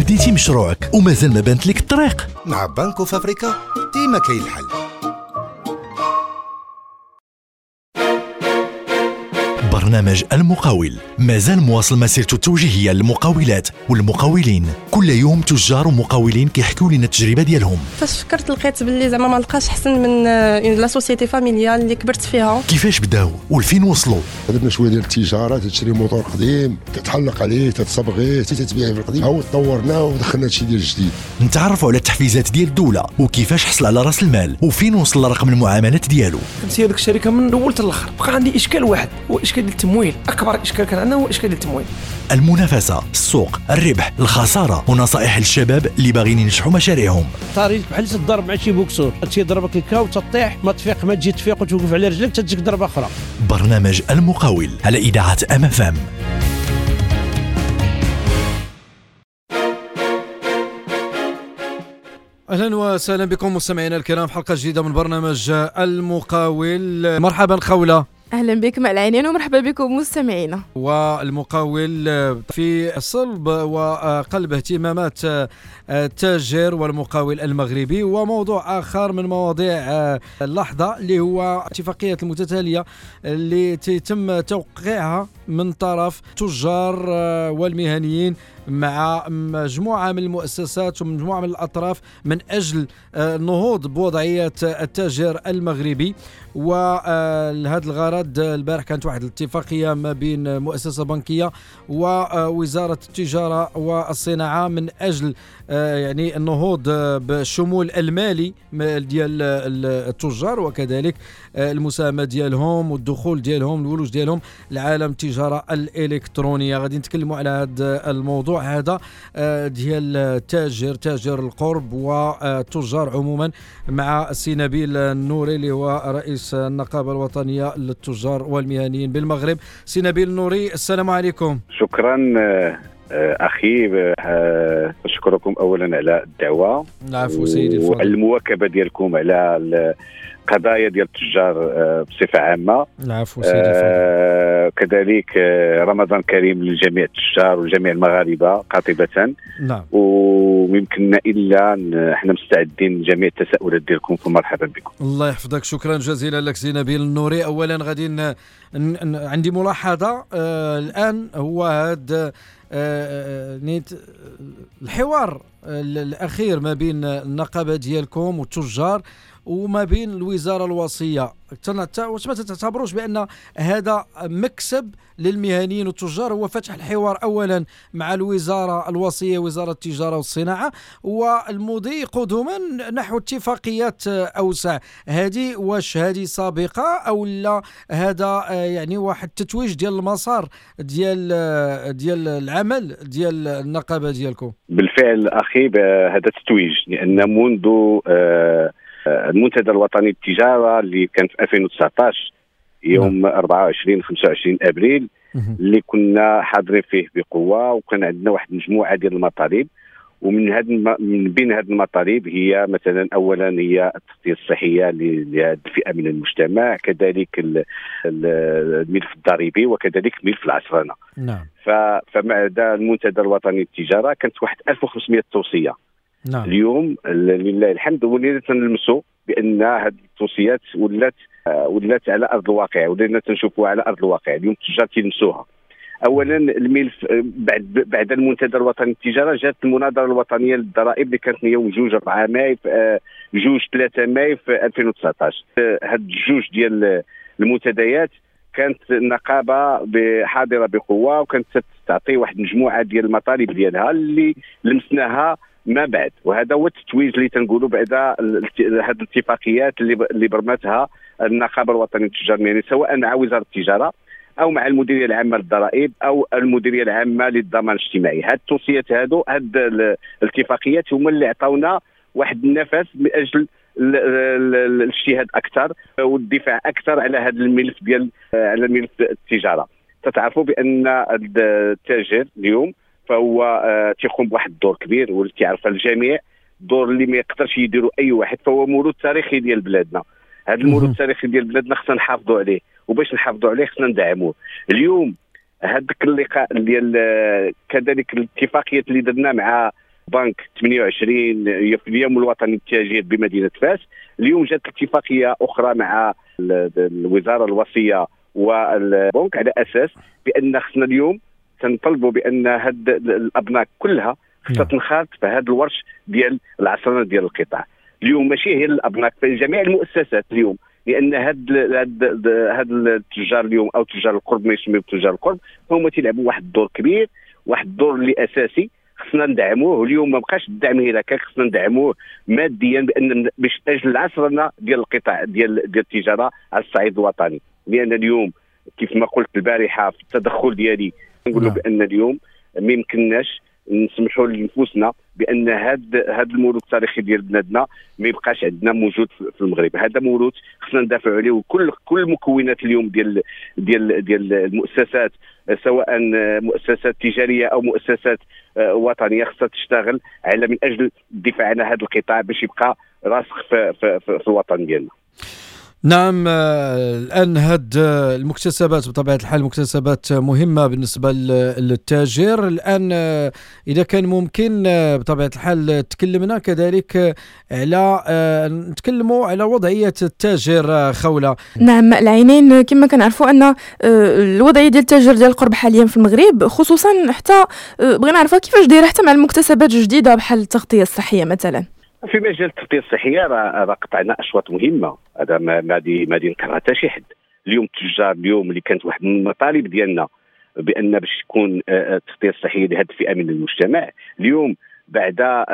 بديتي مشروعك ومازال ما بانت لك الطريق؟ مع بنك اوف افريكا ديما كاين الحل. برنامج المقاول مازال مواصل مسيرته التوجيهية للمقاولات والمقاولين. كل يوم تجار ومقاولين كيحكوا لنا التجربة ديالهم. فاش فكرت لقيت باللي زعما ما لقاش احسن من لا سوسيتي فاميليال اللي كبرت فيها. كيفاش بداو ولفين وصلوا؟ درنا شويه ديال التجاره، تشري موتور قديم تتحلق عليه تتصبغيه تتبيعه في القديم، هاو طورناه ودخلنا هادشي ديال الجديد. نتعرفوا على التحفيزات ديال الدولة وكيفاش حصل على راس المال وفين وصل لرقم المعاملات ديالو. كنت هذيك الشركه من الاول حتى الاخر. بقى عندي اشكال واحد، هو اشكال ديال التمويل. اكبر اشكال كان عندنا هو اشكال ديال التمويل. المنافسة، السوق، الربح، الخسارة ونصائح للشباب اللي باغيين ينجحوا مشاريعهم. طريق بحال تضرب مع شي بوكسور، تيضربك الكاو وتطيح، ما تفيق ما تجي تفيق وتوقف على رجلك تجيك ضربه اخرى. برنامج المقاول على اذاعه MFM. اهلا وسهلا بكم مستمعينا الكرام، حلقه جديده من برنامج المقاول. مرحبا خوله. أهلا بك مع العينين ومرحبا بكم مستمعينا. والمقاول في صلب وقلب اهتمامات التاجر والمقاول المغربي. وموضوع آخر من مواضيع اللحظة اللي هو اتفاقية المتتالية اللي تم توقيعها من طرف تجار والمهنيين مع مجموعة من المؤسسات ومجموعة من الأطراف من أجل النهوض بوضعية التاجر المغربي. ولهذا الغرض البارح كانت واحد الاتفاقية ما بين مؤسسة بنكية ووزارة التجارة والصناعة من أجل يعني النهوض بالشمول المالي ديال التجار وكذلك المساهمة ديالهم والدخول ديالهم الولوج ديالهم لعالم التجارة الإلكترونية. غادي نتكلموا على هذا الموضوع هذا ديال تاجر القرب والتجار عموما مع السي نبيل النوري اللي هو رئيس النقابة الوطنية للتجار والمهنيين بالمغرب. سي نبيل النوري، السلام عليكم. شكرا أخي، أشكركم أولا على الدعوة. العفو سيدي، والمواكبة ديالكم على القضايا ديال التجار بصفة عامة. العفو سيدي. كذلك رمضان كريم للجميع التجار وجميع المغاربة قاطبة. نعم. ويمكننا إلا احنا مستعدين لجميع التساؤلات ديالكم، فمرحبا بكم. الله يحفظك، شكرا جزيلا لك سي نبيل النوري. أولا غادي عندي ملاحظة الآن، هو هذا الحوار الأخير ما بين النقابة ديالكم والتجار وما بين الوزارة الوصية. واش ما تعتبروش بأن هذا مكسب للمهنيين والتجار؟ هو فتح الحوار أولا مع الوزارة الوصية وزارة التجارة والصناعة والمضي قدما نحو اتفاقيات أوسع. هذه واش هذه سابقة أو لا هذا يعني واحد تتويج ديال المسار ديال العمل ديال النقابة ديالكم؟ بالفعل أخي هذا تتويج، لأن منذ المنتدى الوطني للتجارة اللي كان في 2019 يوم 24-25 أبريل اللي كنا حاضرين فيه بقوة، وكان عندنا واحد مجموعة ديال المطالب. من بين هذه المطالب هي مثلا أولا هي التغطية الصحية لهذه الفئة من المجتمع، كذلك الملف الضريبي وكذلك ملف العشرنة. نعم. فمع المنتدى الوطني للتجارة كانت واحد 1500 توصية. نعم. اليوم لله الحمد ولينا تنلمسوا بان هذه التوصيات ولات على ارض الواقع، ولينا تنشوفوها على ارض الواقع. اليوم التجار تيلمسوها. اولا الملف بعد المنتدى الوطني للتجاره جات المناظره الوطنيه للضرائب اللي كانت يوم 2-4 ماي 2-3 ماي في 2019. هاد الجوج ديال المنتديات كانت النقابه حاضره بقوه، وكانت تعطي واحد مجموعه ديال المطالب ديالها اللي لمسناها ما بعد. وهذا هو التتويج اللي تنقولوا بعد هذه الاتفاقيات اللي برمتها النقابه الوطنيه للتجار والمهنيين، سواء مع وزاره التجاره او مع المديريه العامه للضرائب او المديريه العامه للضمان الاجتماعي. هاد التوصيات هاد الاتفاقيات هما اللي عطاونا واحد النفس من اجل الاجتهاد اكثر والدفاع اكثر على هذا الملف على ملف التجاره. تتعرفوا بان التاجر اليوم فهو تيقوم بواحد الدور كبير واللي تعرف الجميع، الدور اللي ما يقدرش يديروا اي واحد، فهو مولود تاريخي ديال بلادنا. هذا المولود التاريخي ديال بلادنا خصنا نحافظوا عليه، وباش نحافظوا عليه خصنا ندعموه. اليوم هذاك اللقاء ديال كذلك الاتفاقيات اللي درنا مع بنك 28 هي في اليوم الوطني للتاجير بمدينه فاس. اليوم جات اتفاقيه اخرى مع الوزاره الوصيه والبنك على اساس بان خصنا اليوم تنطلبوا بان هاد الابناك كلها خصها تنخرط في هذا الورش ديال العصرنه ديال القطاع. اليوم ماشي هي الابناك في جميع المؤسسات اليوم، لان هاد التجار اليوم او تجار القرب ما يسميو تجار القرب هما تيلعبوا واحد الدور كبير، واحد الدور اللي اساسي خصنا ندعموه. اليوم ما بقاش الدعم هنا هكاك، خصنا ندعموه ماديا بان باش اجل العصرنه ديال القطاع ديال التجاره على الصعيد الوطني. لان اليوم كيف ما قلت البارحه في التدخل ديالي نقولوا بان اليوم ما يمكنناش نسمحوا لنفوسنا بان هذا الموروث التاريخي ديال بلادنا ما يبقاش عندنا موجود في المغرب. هذا موروث خصنا ندافعوا عليه، وكل المكونات اليوم ديال المؤسسات سواء مؤسسات تجاريه او مؤسسات وطنيه خصها تشتغل على من اجل الدفاع عن هذا القطاع باش يبقى راسخ في الوطن ديالنا. نعم، الآن هاد المكتسبات بطبيعة الحال مكتسبات مهمة بالنسبة للتاجر. الآن إذا كان ممكن بطبيعة الحال تكلمنا كذلك على نتكلموا على وضعية التاجر خولة. نعم العينين، كما كنعرفوا أن الوضعية ديال التاجر ديال القرب حاليا في المغرب خصوصا حتى بغينا نعرفوا كيفاش دايره حتى مع المكتسبات الجديدة بحال التغطية الصحية مثلا. في مجال التغطية الصحية راه قطعنا أشواط مهمة، هذا ما نكرهها حتى شي حد. اليوم التجار اليوم اللي كانت واحد من المطالب ديالنا بأن باش تكون التغطية الصحية لهذه الفئة من المجتمع، اليوم بعد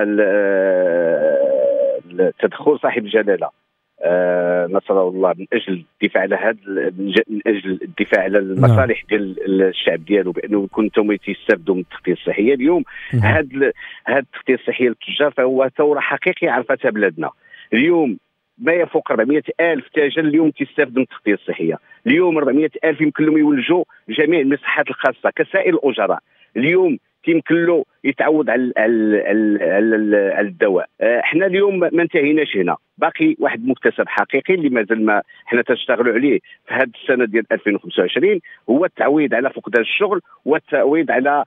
التدخل صاحب الجلالة نصره الله من اجل الدفاع على من اجل الدفاع على المصالح ديال الشعب ديالو بانه يكون انتم تيستافدوا من التغطيه الصحيه. اليوم هاد التغطيه الصحيه للتجار فهو ثوره حقيقيه عرفتها بلادنا. اليوم ما يفوق 400,000 تاجر اليوم تيستافدوا من التغطيه الصحيه. اليوم 400,000 يمكن لهم يولجوا جميع المصحات الخاصه كسائر الاجراء. اليوم يمكن له يتعود على الدواء. احنا اليوم ما انتهيناش هنا، باقي واحد مكتسب حقيقي اللي مازال ما احنا تنشتغلوا عليه في هذه السنه ديال 2025، هو التعويض على فقدان الشغل والتعويض على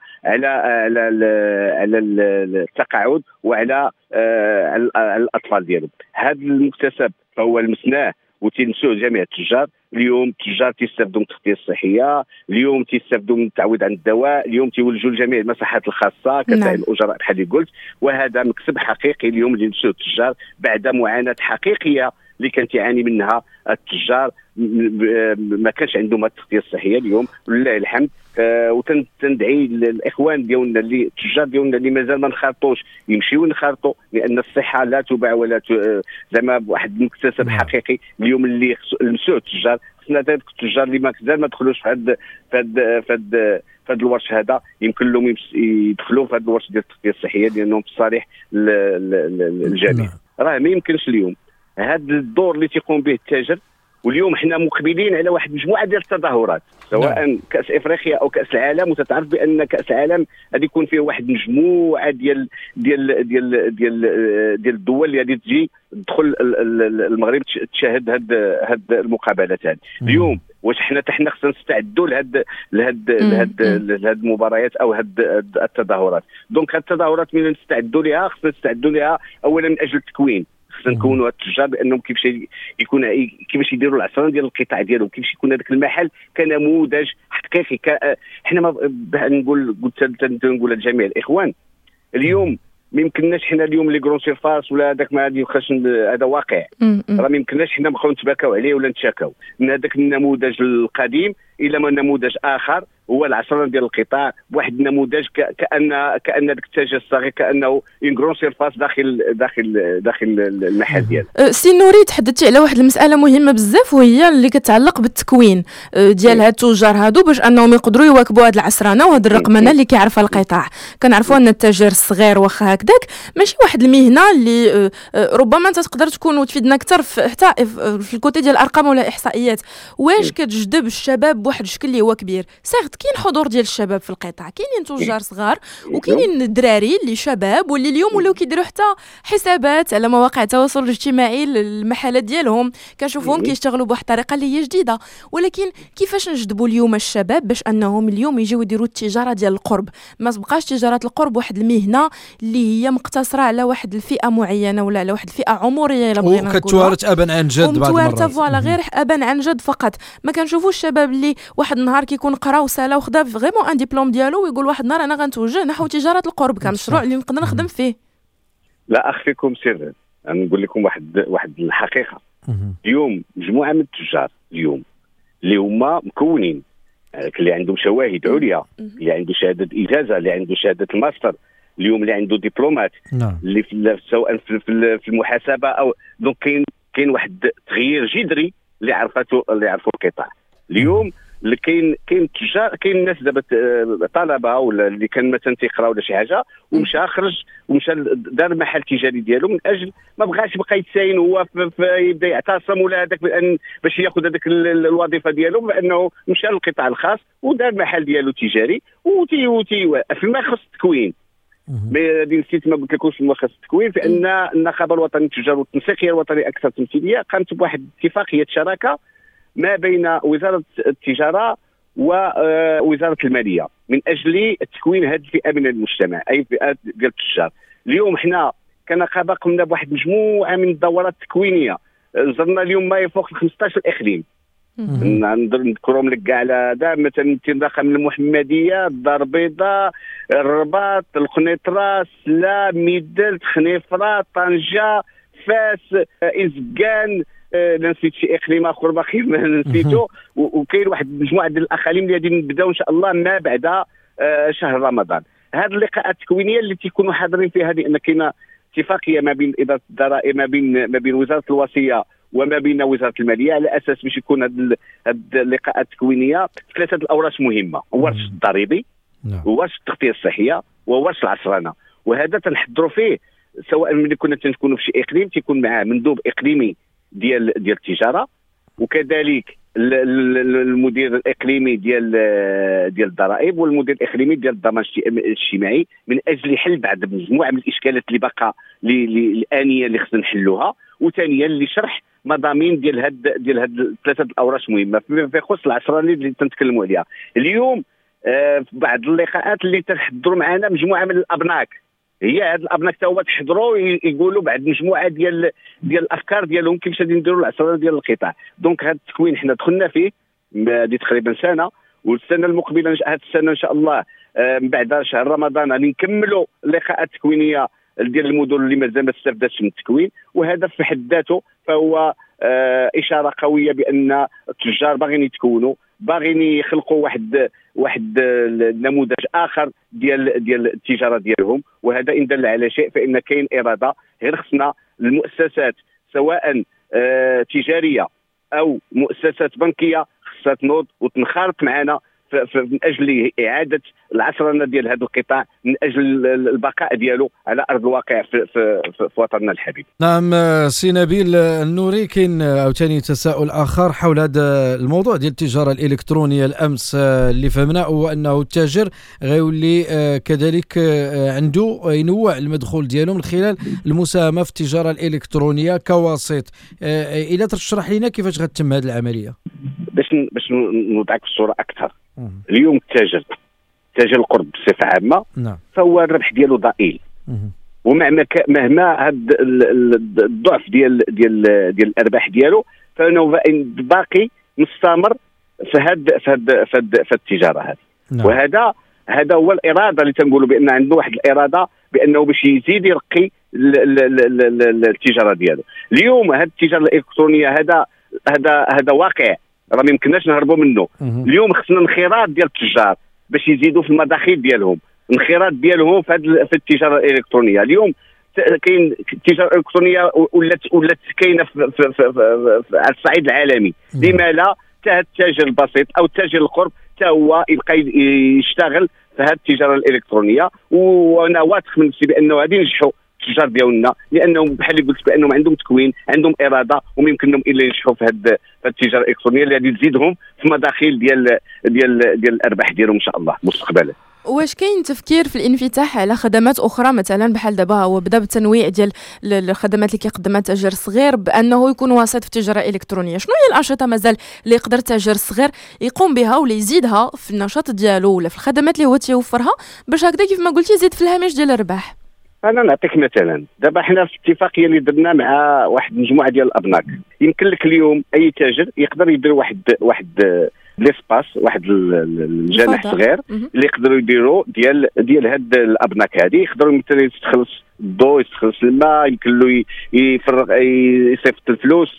التقاعد وعلى الاطفال ديالهم. هذا المكتسب فهو لمسناه وتنسوه جميع التجار. اليوم التجار تيستافدوا من التغطيه الصحيه، اليوم تيستافدوا من التعويض عن الدواء، اليوم تيولجوا لجميع المصحات الخاصه كسائر الاجراء بحال اللي قلت. وهذا مكسب حقيقي اليوم اللي نسوه التجار بعد معاناه حقيقيه اللي كانت يعاني منها التجار، ما كانش عندهم التغطيه الصحيه. اليوم ولله الحمد وتندعي الاخوان ديالنا اللي التجار ديالنا اللي مازال ما نخرطوش يمشيو نخرطوا، لان الصحه لا تباع ولا زعما واحد المكتسب حقيقي اليوم اللي لمسوه التجار. خصنا ذلك التجار اللي مازال ما دخلوش في هذا الورش هذا يمكن لهم يدخلوا في هذا الورش ديال التغطيه الصحيه لانهم في صالح الجميع. راه ما يمكنش اليوم هذا الدور اللي تيقوم به التاجر. واليوم احنا مقبلين على واحد مجموعه ديال التظاهرات سواء كاس افريقيا او كاس العالم، وتتعرف بان كاس العالم غادي يكون فيه واحد مجموعه ديال الدول اللي غادي تجي تدخل المغرب تشاهد هاد المقابلات هذه. اليوم واش حنا خصنا نستعدوا لهاد المباريات او هاد التظاهرات؟ دونك هاد التظاهرات من نستعدوا لها خصنا نستعدوا لها اولا من اجل التكوين. خصنا نكونوا التجار بانهم كيفاش يديروا العصرنه ديال القطاع ديالهم، كيفاش يكون هذاك المحل كنموذج حقيقي. حنا ما نقول لجميع الاخوان اليوم ما يمكنناش حنا اليوم لي كرون سيرفاس ولا هذاك ما غادي يبقاش هذا واقع. راه ما يمكنناش حنا نبقاو نتباكاو عليه ولا نتشاكاو من هذاك النموذج القديم الى نموذج اخر هو العصرنه ديال القطاع بواحد النموذج كان ذاك التاجر الصغير كانه اون كرون سيرفاس داخل المحل ديالو. سي نوري تحدثتي على واحد المساله مهمه بزاف وهي اللي كتعلق بالتكوين ديال هاد التجار هادو باش انهم يقدروا يواكبوا هاد العصرنه وهاد الرقمنه اللي كيعرفها القطاع. كنعرفوا ان التاجر الصغير واخا هكذاك ماشي واحد المهنه اللي ربما انت تقدر تكون وتفيدنا اكثر حتى في الكوتي ديال الارقام ولا احصائيات. واش كتجذب الشباب بواحد الشكل اللي هو كبير؟ صيغه كاين حضور ديال الشباب في القطاع، كاينين تجار صغار وكاينين الدراري اللي شباب واللي اليوم ولاو كيديروا حتى حسابات على مواقع التواصل الاجتماعي للمحلات ديالهم، كنشوفوهم كيشتغلوا بواحد الطريقه اللي هي جديده. ولكن كيفاش نجذبوا اليوم الشباب باش انهم اليوم يجيو يديروا التجاره ديال القرب؟ ما تبقاش تجاره القرب واحد المهنه اللي هي مقتصره على واحد الفئه معينه ولا على واحد الفئه عمريه الا بغينا نقولوا، وكتوارث ابا عن جد بعض المرات، فوالا غير ابا عن جد فقط. ما كنشوفوش الشباب اللي واحد النهار كيكون قرا وسالا وخدا فريمون ان ديبلوم ديالو ويقول واحد النهار انا غنتوجه نحو تجاره القرب كمشروع اللي نقدر نخدم فيه. لا اخفيكم سر، نقول لكم واحد الحقيقه. اليوم مجموعه من التجار اليوم اللي هما مكونين، اللي عندهم شواهد عليا، اللي عنده شهاده اجازه، اللي عنده شهاده الماستر، اليوم اللي عنده دبلومات، اللي سواء في المحاسبه او دونك كاين واحد التغيير جذري اللي عرفوا القطاع اليوم. اللي كاين التجار، كاين الناس دابا طلبه ولا اللي كان مثلا تيقرا ولا شي حاجه ومشى خرج ومشى دار محل تجاري ديالو من اجل ما بغاش يبقى يتساين هو يبدا يعتصم ولا هذاك باش ياخذ هذاك الوظيفه ديالو، بانه مشى للقطاع الخاص ودار محل ديالو تجاري فيما يخص التكوين. هذه نسيت ما قلت لكمش فيما يخص التكوين، فان النقابه الوطنيه للتجار والتنسيقيه الوطنيه اكثر تمثيليه قامت بواحد اتفاقيه شراكه ما بين وزارة التجارة ووزارة المالية من أجل تكوين هذه الفئة من المجتمع، أي فئات ديال التجار. اليوم حنا كنقابة قمنا بواحد مجموعة من الدورات التكوينية، زرنا اليوم ما يفوق 15 إقليم. نذكرهم لك كاع على هذا، مثلا الانطلاقة من المحمدية، الدار البيضاء، الرباط، القنيطرة، سلا، ميدلت، خنيفرة، طنجة، فاس، إزكان، نسيت شي اقليم اخر باقي ما نسيتو. وكاين واحد مجموعه ديال الاقاليم اللي غادي نبداو ان شاء الله ما بعد شهر رمضان. هذه اللقاءات التكوينيه اللي تيكونوا حاضرين فيها، لان كاينه اتفاقيه ما بين اداره الضرائب، ما بين وزاره الوصيه وما بين وزاره الماليه، على اساس باش يكون هذه اللقاءات التكوينيه ثلاثه الاوراش مهمه: ورش الضريبي، وورش التغطيه الصحيه، وورش العصرنه. وهذا تنحضروا فيه سواء ملي كنا تنكونوا في شي اقليم تيكون معاه مندوب اقليمي ديال التجاره، وكذلك المدير الاقليمي ديال الضرائب، والمدير الاقليمي ديال الضمان الاجتماعي، من اجل حل بعض مجموعه من الاشكالات اللي باقا الانيه اللي خصنا نحلوها. وثانيا اللي شرح مضامين ديال هاد ثلاثه الاوراش مهمه في يخص العشراني اللي تنتكلموا عليها اليوم. بعض اللقاءات اللي تنحضروا معنا مجموعه من الابناك، هي هاد الابناك تا هو تحضروا يقولوا بعد مجموعه ديال الافكار ديالهم كيفاش غادي نديروا العصرانه ديال القطاع. دونك هذا التكوين حنا دخلنا فيه هذه تقريبا سنه، والسنه المقبله هذه السنه ان شاء الله من بعد شهر رمضان غادي نكملوا اللقاءات التكوينيه ديال المدن اللي مازال ما استفدتش من التكوين. وهذا في حد ذاته فهو اشاره قويه بان التجار باغيين يتكونوا، باغيين يخلقوا واحد نموذج اخر ديال التجاره ديالهم. وهذا ان دل على شيء فان كاين اراده، غير خصنا المؤسسات سواء تجاريه او مؤسسات بنكيه خصها تنوض وتنخرط معنا من اجل اعاده العصرنه ديال هذا القطاع، من اجل البقاء ديالو على ارض الواقع في وطننا الحبيب. نعم سي نبيل النوري، كاين عاوتاني تساؤل اخر حول هذا الموضوع ديال التجاره الالكترونيه. الامس اللي فهمناه هو انه التاجر غيولي كذلك عنده ينوع المدخول ديالو من خلال المساهمه في التجاره الالكترونيه كوسيط. اذا تشرح لنا كيفاش غتتم هذه العمليه باش نوضعك الصوره اكثر. اليوم التاجر القرب بصفه عامه فهو الربح ديالو ضئيل، ومهما هذا الضعف ديال الارباح ديالو فانه باقي مستمر في التجاره هذه. وهذا هو الاراده اللي تنقولوا بان عنده واحد الاراده بانه باش يزيد يرقي التجاره ديالو. اليوم هذه التجاره الالكترونيه هذا واقع راه ما يمكنناش نهربوا منه. اليوم خصنا انخراط ديال التجار باش يزيدوا في المداخيل ديالهم، انخراط ديالهم في التجاره الالكترونيه. اليوم كاين التجاره الالكترونيه ولات كاينه على الصعيد العالمي. لما لا حتى التاجر البسيط او التاجر القرب حتى هو يبقى يشتغل في هذه التجاره الالكترونيه. وانا واثق من نفسي بانه غادي ينجحوا التجار ديالنا، لانهم بحال قلت بانهم عندهم تكوين، عندهم اراده، وما يمكنهم الا ينجحوا في هذه التجاره الالكترونيه اللي غادي تزيدهم في مداخل ديال الارباح ديالهم ان شاء الله مستقبلا. واش كاين تفكير في الانفتاح على خدمات اخرى مثلا بحال دابا هو بدا بالتنويع ديال الخدمات اللي كيقدمها التاجر الصغير بانه يكون وسيط في التجاره الالكترونيه؟ شنو هي الانشطه مازال اللي يقدر التاجر الصغير يقوم بها ولا يزيدها في النشاط ديالو ولا في الخدمات اللي هو تيوفرها باش هكذا كيف ما قلتي يزيد في الهامش ديال الربح؟ انا نعطيك مثلا، دابا حنا في اتفاقيه اللي درنا مع واحد مجموعه ديال الابناك، يمكن لك اليوم اي تاجر يقدر يدير واحد ليسباس، واحد الجناح صغير اللي يقدروا يديروا ديال هاد الابناك هذه، يقدروا مثلا يستخلص الضوء، يستخلص الماء، يمكن له يفرغ يصيفط الفلوس،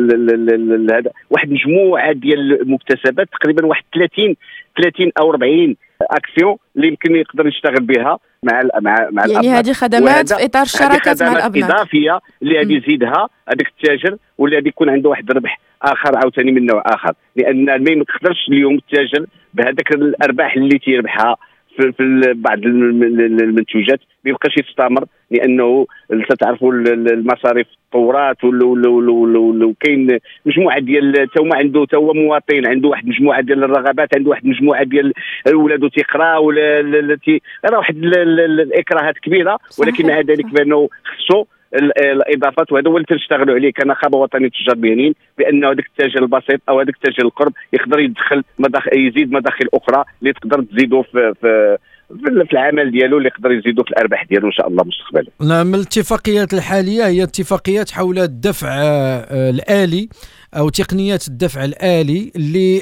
هذا واحد مجموعه ديال المكتسبات، تقريبا واحد 30 او 40 اكسيون اللي يمكن يقدر يشتغل بها مع يعني الابناك. هذه خدمات في اطار الشراكات مع الابناك اضافيه اللي غادي يزيدها هذاك التاجر، واللي غادي يكون عنده واحد الربح اخر عاوتاني من نوع اخر، لان ما يقدرش اليوم التاجر بهذاك الارباح اللي تيربحها في بعض المنتوجات ما يبقاش يستمر، لانه تعرفوا المصاريف تطورات، وكاين مجموعه ديال تا هو مواطن عنده واحد مجموعه ديال الرغبات، عنده واحد مجموعه ديال ولادو تيقرا ولا راه واحد الاكراهات كبيره، ولكن مع ذلك بانه خصو الاضافات، وهذا هو اللي تنشتغلوا عليه كنقابه وطنيه التجار المهنيين، بانه هذاك التاجر البسيط او هذاك التاجر القرب يقدر يدخل يزيد مداخل اخرى اللي تقدر تزيدوا في العمل ديالو، اللي يقدر يزيدوا في الارباح ديالو ان شاء الله مستقبلا. نعم، الاتفاقيات الحاليه هي اتفاقيات حول الدفع الآلي او تقنيات الدفع الآلي اللي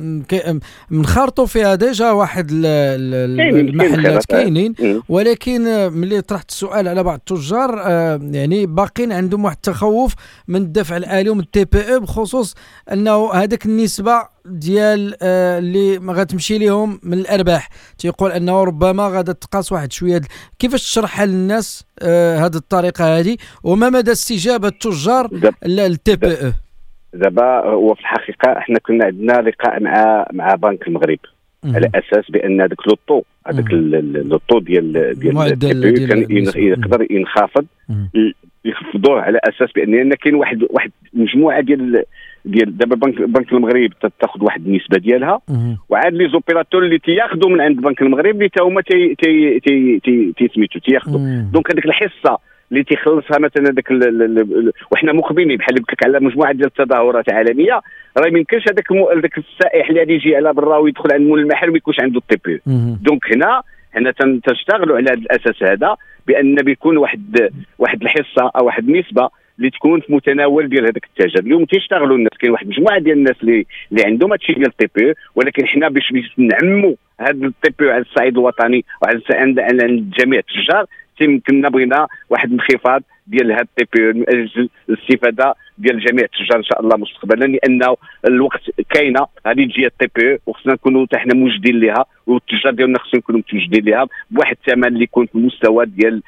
منخرطوا فيها ديجا واحد المحلات كاينين، ولكن ملي طرحت السؤال على بعض التجار يعني باقين عندهم واحد التخوف من الدفع الآلي ومن التي بي او، بخصوص انه هذاك النسبه ديال اللي ما غتمشي لهم من الارباح، تيقول انه ربما غادا تقاس واحد شويه. كيفاش تشرحها للناس هذه الطريقه هذه، وما مدى استجابه التجار للتي بي او؟ دابا هو في الحقيقه احنا كنا عندنا لقاء مع بنك المغرب على اساس بان هذاك اللوطو ديال كان يقدر ينخفض، يخفضوه على اساس بان كاين واحد مجموعه ديال دابا بنك المغرب تاخذ واحد النسبه ديالها، وعاد لي زوبيراتور اللي تياخذوا من عند بنك المغرب اللي تا هما تيسميتو تياخذوا. دونك هذيك الحصه اللي تيخلصها مثلا هذاك وحنا مقبلين بحال اللي قلت لك على مجموعه ديال التظاهرات عالميه، راه ما يمكنش هذاك السائح اللي غادي يجي على برا ويدخل عند مول المحل وما يكونش عنده التي بي. دونك هنا حنا تنشتغلوا على هذا الاساس هذا، بان بيكون واحد الحصه او واحد النسبه اللي تكون في متناول ديال هذاك التاجر. اليوم تيشتغلوا الناس، كاين واحد مجموعه ديال الناس اللي عندهم هادشي ديال التي بي، ولكن حنا باش نعموا هذا التي بي على الصعيد الوطني وعلى عند جميع التجار، يمكننا بغينا واحد الانخفاض ديال هاد التي بي من اجل الاستفاده ديال جميع التجار ان شاء الله مستقبلا، لانه الوقت كاينه غادي تجي التي بي، وخصنا نكونوا حتى حنا موجدين لها، والتجار ديالنا خصهم يكونوا متوجدين لها بواحد الثمن اللي يكون في المستوى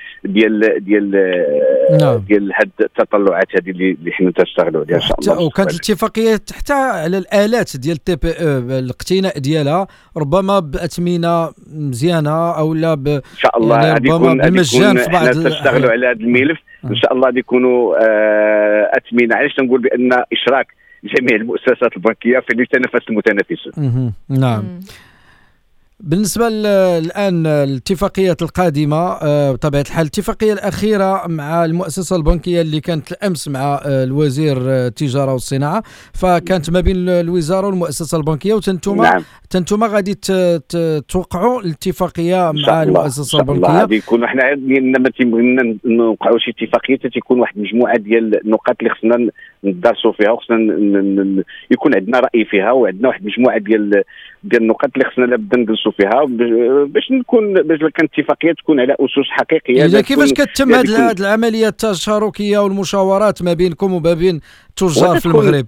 ديال هاد التطلعات هذه اللي حنا تنشتغلوا عليها ان شاء الله. وكانت الاتفاقيه حتى على الالات ديال التي بي الاقتناء ديالها ربما باثمنه مزيانه او لا ان شاء الله يعني ربما بالمجان في بعض تشتغلوا على هذا الملف ان شاء الله غادي يكونوا اثمنه. علاش تنقول بان اشراك جميع المؤسسات البنكيه في اللي يتنافس المتنافسون. نعم. بالنسبة الآن الاتفاقيات القادمة بطبيعة الحال، الاتفاقية الأخيرة مع المؤسسة البنكية اللي كانت الأمس مع الوزير التجارة والصناعة، فكانت ما بين الوزارة والمؤسسة البنكية، وتنتوما غادي توقعوا الاتفاقية مع المؤسسة البنكية. غادي يكون احنا لما تيبغينا نوقعوا شي اتفاقية تيكون واحد مجموعة ديال النقاط اللي خصنا ندرسوا فيها، وخصنا يكون عندنا رأي فيها، وعندنا واحد مجموعة ديال النقاط اللي خصنا لابد نجلسوا فيها باش كانت اتفاقيه تكون على اسس حقيقيه. اذا كيفاش كتتم هذه العمليه التشاركيه والمشاورات ما بينكم وما بين التجار في المغرب؟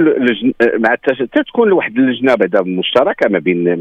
تكون واحد اللجنه بعدا مشتركه ما بين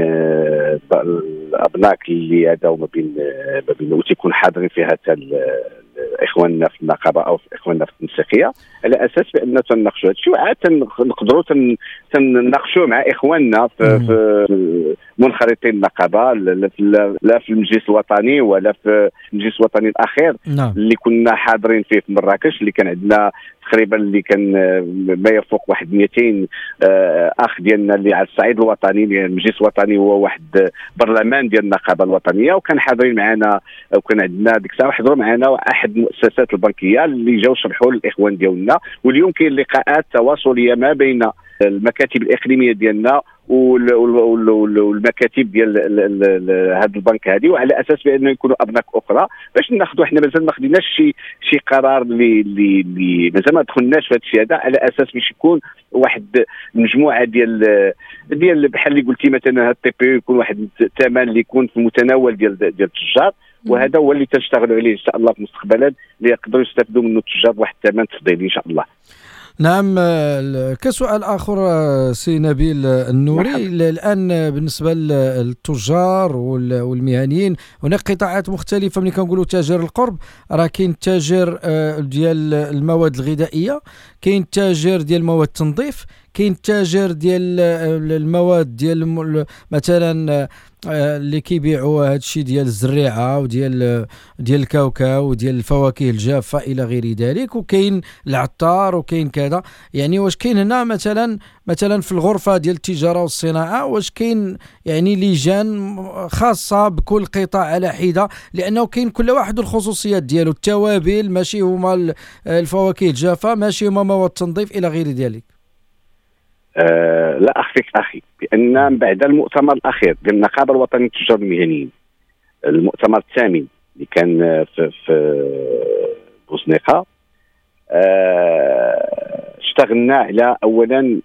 الابناك اللي هذا وما بين وتكون حاضرين فيها حتى اخواننا في النقابه او اخواننا في التنسيقيه، على اساس بان تناقشوا هذا الشيء، وعاد نقدروا تناقشوا مع اخواننا في منخرطين النقابه، لا في المجلس الوطني ولا في المجلس الوطني الاخير اللي كنا حاضرين فيه في مراكش، اللي كان عندنا تقريبا اللي كان ما يفوق واحد 200 اخ ديالنا اللي على الصعيد الوطني. المجلس الوطني هو واحد برلمان ديال النقابه الوطنيه، وكان حاضرين معنا وكان عندنا ديك الساعه حضروا معنا احد المؤسسات البنكيه اللي جاوا شرحوا للاخوان ديالنا. واليوم كاين لقاءات تواصليه ما بين المكاتب الاقليميه ديالنا والمكاتب ديال هذا البنك هذه، وعلى اساس بانه يكونوا ابناك اخرى باش ناخذوا. احنا مازال ما خديناش شي قرار اللي مازال ما دخلناش في هذا الشيء هذا، على اساس باش يكون واحد المجموعه ديال بحال اللي قلتي مثلا هذا التي بي يكون واحد الثمن اللي يكون في المتناول ديال التجار، وهذا هو اللي تنشتغلوا عليه ان شاء الله في مستقبلا، اللي يقدروا يستافدوا منه التجار بواحد الثمن تفضيلي ان شاء الله. نعم. كسؤال آخر سي نبيل النوري، الآن بالنسبة للتجار والمهنيين هناك قطاعات مختلفة. ملي كنقولوا تاجر القرب راه كاين التاجر ديال المواد الغذائية، كاين التاجر ديال مواد التنظيف، كاين التاجر ديال المواد ديال مثلا اللي كيبيعوا هذا الشيء ديال الزريعه وديال الكاوكاو وديال الفواكه الجافه الى غير ذلك، وكاين العطار وكاين كذا. يعني واش كاين هنا مثلا في الغرفه ديال التجاره والصناعه واش كاين يعني لجان خاصه بكل قطاع على حده؟ لانه كاين كل واحد الخصوصيات ديالو. التوابل ماشي هما الفواكه الجافه، ماشي هما مواد التنظيف الى غير ذلك. لا أخفيك أخي بأن بعد المؤتمر الأخير ديال النقابة الوطنية للتجار المهنيين، المؤتمر الثامن اللي كان في بوسنيقة، اشتغلنا على أولا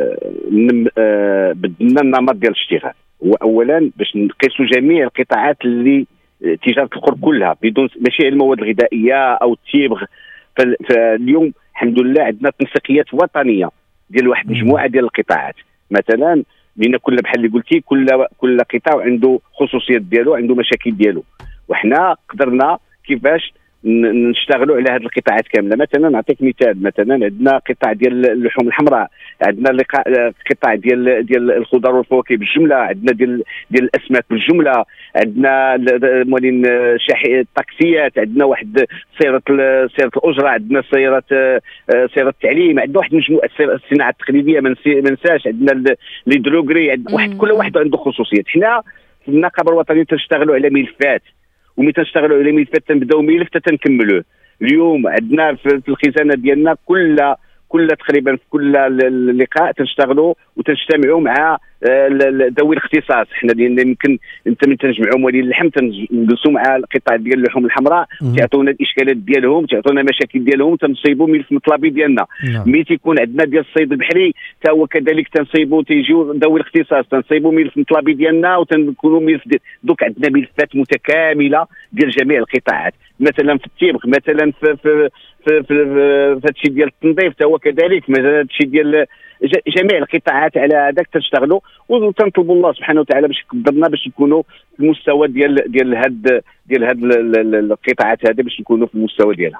بدلنا النمط ديال الاشتغال. هو أولا باش نقيسوا جميع القطاعات اللي تجارة القرب كلها بدون ماشي المواد الغذائية أو التيبغ. فاليوم الحمد لله عندنا تنسيقيات وطنية ديال واحد مجموعه ديال القطاعات. مثلا لان كل بحال اللي قلتي كل قطاع عنده خصوصيات ديالو، عنده مشاكل ديالو، وحنا قدرنا كيفاش نشتغلوا على هذه القطاعات كامله. مثلا نعطيك مثال، مثلا عندنا قطاع ديال اللحوم الحمراء، عندنا قطاع ديال الخضر والفواكه بالجمله، عندنا ديال الاسماك بالجمله، عندنا مولين شاحي الطاكسيات، عندنا واحد سياره الاجره، عندنا سياره التعليم، عندنا واحد مجموعه الصناعه التقليديه ما ننساش، عندنا لي دروغري، واحد كل واحد عنده خصوصيات. حنا في النقابه الوطنيه تنشتغلوا على ملفات، وملي تنشتغلوا على ملفات تنبداو ملف حتى تنكملوه. اليوم عندنا في الخزانه ديالنا كل تقريبا في كل لقاء تنشتغلوا وتجتمعوا مع ذوي الاختصاص. حنا لان يمكن انت من تنجمعوا موالين اللحم تنجلسوا مع القطاع ديال اللحوم الحمراء، تعطونا الاشكالات ديالهم، تعطونا مشاكل ديالهم، تنصيبوا ملف مطلبي ديالنا. ملي تيكون عندنا ديال الصيد البحري حتى هو كذلك تنصيبوا، تيجيو ذوي الاختصاص تنصيبوا ملف مطلبي ديالنا وتنكونوا ملف دوك عندنا ملفات متكامله ديال جميع القطاعات. مثلا في التيبغ، مثلا في هادشي ديال التنظيف حتى هو كذلك، مثلا هادشي ديال جميع القطاعات على هذاك تنشتغلوا، وتنطلبوا الله سبحانه وتعالى باش يقدرنا باش نكونوا في المستوى ديال هاد القطاعات هذه، باش نكونوا في المستوى ديالها.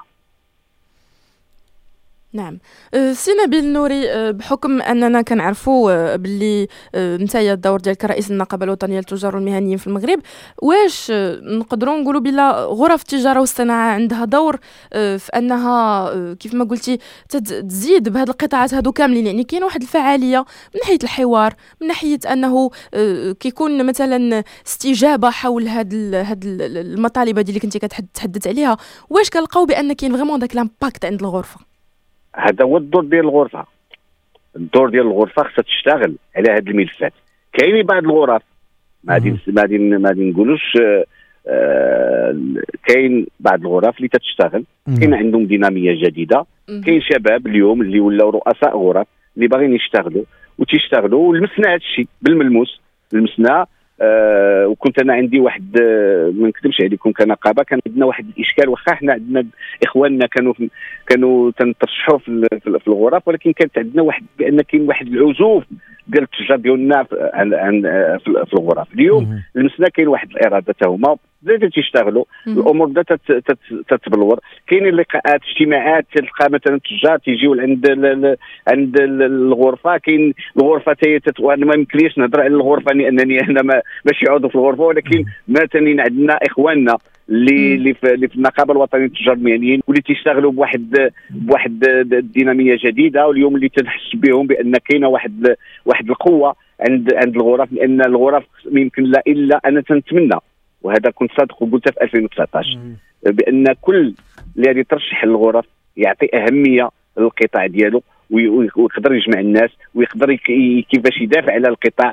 نعم. سي نبيل النوري، بحكم اننا كنعرفوا باللي نتايا الدور ديالك رئيس النقابه الوطنيه للتجار والمهنيين في المغرب، واش نقدروا نقولوا بلا غرف التجاره والصناعه عندها دور في انها كيف ما قلتي تزيد بهذه القطاعات هذو كاملين؟ يعني كاين واحد الفعاليه من ناحيه الحوار، من ناحيه انه كيكون مثلا استجابه حول هاد المطالب اللي كنتي كتحدث عليها. واش كنلقاو بان كاين فريمون داك لامباكت عند الغرفه؟ هذا هو الدور ديال الغرفه. الدور ديال الغرفه خصها تشتغل على هذه الملفات. كاين بعض الغرف ما نقولوش كاين بعض الغرف اللي تتشتغل، كاين عندهم ديناميه جديده، كاين شباب اليوم اللي ولاو رؤساء غرف اللي باغيين يشتغلوا وتيشتغلوا، ولمسنا هذا الشيء بالملموس، لمسنا. وكنت انا عندي واحد ما نكذبش عليكم كنقابه كان عندنا واحد الاشكال، واخا حنا عندنا اخواننا كانوا تنترشحوا في الغرف، ولكن كانت عندنا واحد بان كاين واحد العزوف ديال التجار ديالنا في الغرف. اليوم لمسنا كاين واحد الاراده حتى هما بدات تيشتغلوا الامور بدات تتبلور. كاينين لقاءات اجتماعات تلقى مثلا التجار تيجيو عند الغرفه. كاين الغرفه وانا ما يمكنليش نهضر على الغرفه لانني انا ماشي عضو في الغرفه، ولكن مثلا عندنا اخواننا اللي في النقابه الوطنيه للتجار المهنيين واللي تيشتغلوا بواحد الديناميه جديده، واليوم اللي تنحس بهم بان كاينه واحد القوه عند الغرف، لان الغرف ما يمكن لا الا انا تنتمنى، وهذا كنت صادق وقلتها في 2019 بان كل اللي غادي ترشح للغرف يعطي اهميه للقطاع ديالو ويقدر يجمع الناس ويقدر كيفاش يدافع على القطاع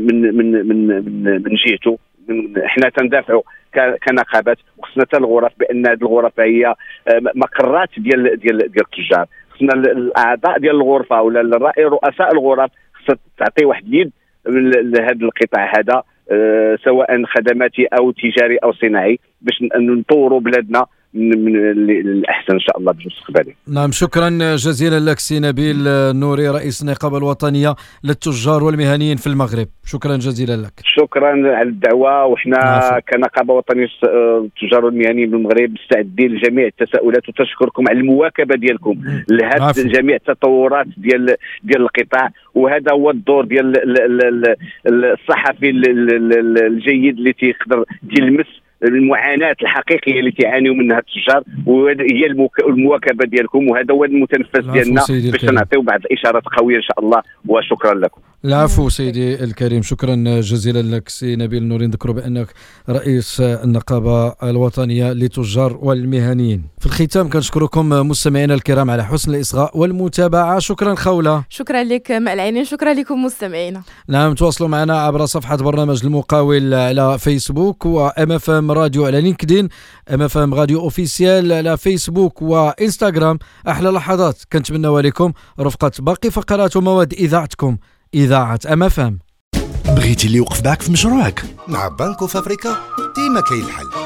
من جهته. احنا تندافعوا كنقابات، وخصنا حتى الغرف بان هذه الغرف هي مقرات ديال التجار. خصنا الاعضاء ديال الغرفه ولا رؤساء الغرف خصها تعطي واحد اليد لهذا القطاع هذا، سواء خدماتي او تجاري او صناعي، باش نطوروا بلادنا من الاحسن ان شاء الله بالمستقبل. نعم، شكرا جزيلا لك سي نبيل نوري، رئيس النقابه الوطنيه للتجار والمهنيين في المغرب. شكرا جزيلا لك. شكرا على الدعوه، وحنا كنقابه وطنيه للتجار والمهنيين بالمغرب مستعدين لجميع التساؤلات، وتشكركم على المواكبه ديالكم لهذه جميع التطورات ديال القطاع. وهذا هو الدور ديال الصحفي الجيد اللي تيقدر تلمس المعاناة الحقيقية اللي تعانيوا منها التجار، وهي المواكبة ديالكم، وهذا هو المتنفس ديالنا باش نعطيو بعض الإشارات قوية إن شاء الله. وشكرا لكم. العفو سيدي الكريم، شكرا جزيلا لك سي نبيل نوري. نذكروا بأنك رئيس النقابة الوطنية للتجار والمهنيين. في الختام كنشكركم مستمعينا الكرام على حسن الإصغاء والمتابعة. شكرا خولة. شكرا لك مع العينين، شكرا لكم مستمعينا. نعم، تواصلوا معنا عبر صفحة برنامج المقاول على فيسبوك، وام اف ام راديو على لينكدين، ام اف ام راديو اوفيسيال على فيسبوك وانستغرام. احلى لحظات كنتمنوا لكم رفقة باقي فقرات ومواد اذاعتكم، اذاعة ام اف ام. بغيتي اللي يوقف معك في مشروعك؟ مع بنك اوف افريكا ديما كاين الحل.